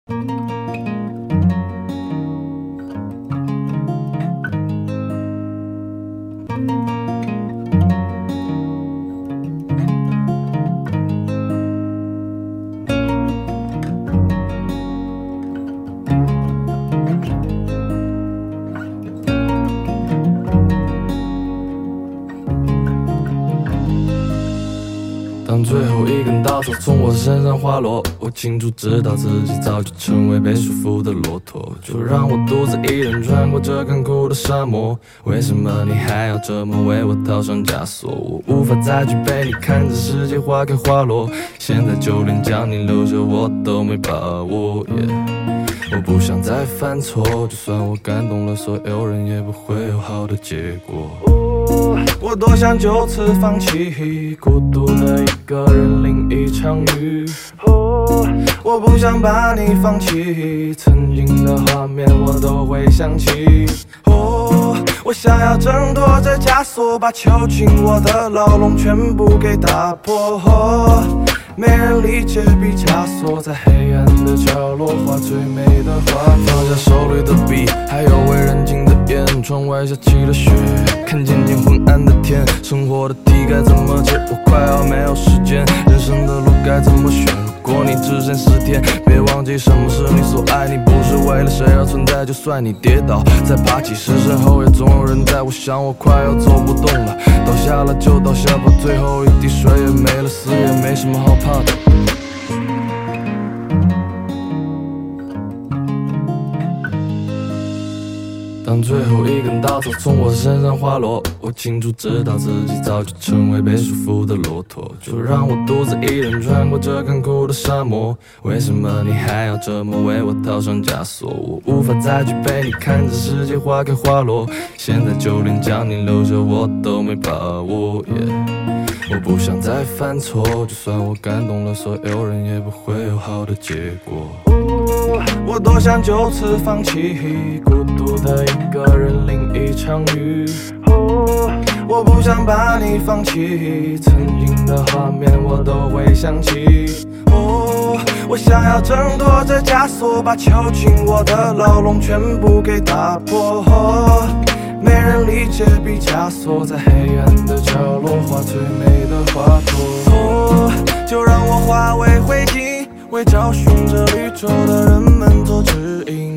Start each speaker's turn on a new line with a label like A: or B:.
A: 当最后一根稻草从我身上滑落，我清楚知道自己早就成为被束缚的骆驼。就让我独自一人穿过这干枯的沙漠，为什么你还要这么为我套上枷锁？我无法再去陪你看着世界花开花落，现在就连将你留着我都没把握。我不想再犯错，就算我感动了所有人，也不会有好的结果。我多想就此放弃，孤独的一个人淋一场雨。我不想把你放弃，曾经的画面我都会想起。我想要挣脱这枷锁，把囚禁我的牢笼全部给打破。没人理解毕加索在黑暗的角落画最美的画。放下手里的笔，还有未燃尽的烟，窗外下起了雪，看渐渐昏暗的天，生活的题该怎么解？我快要没有时间，人生的路该怎么选？如果你只剩10天，别忘记什么是你所爱。你不是为了谁而存在，就算你跌倒再爬起，尸身后也总有人在。我想我快要走不动了，倒下了就倒下吧，最后一滴水也没了，死也没什么好怕的。当最后一根稻草从我身上滑落，我清楚知道自己早就成为被束缚的骆驼。就让我独自一人穿过这干枯的沙漠，为什么你还要这么为我套上枷锁？我无法再去陪你看着世界花开花落，现在就连将你留着我都没把握。我不想再犯错，就算我感动了所有人，也不会有好的结果。我多想就此放弃，孤独的一个人淋一场雨。我不想把你放弃，曾经的画面我都会想起。我想要挣脱这枷锁，把囚禁我的牢笼全部给打破。没人理解毕加索在黑暗的角落画最美的画作。就让我化为灰烬，为找寻着绿洲的人们做指引。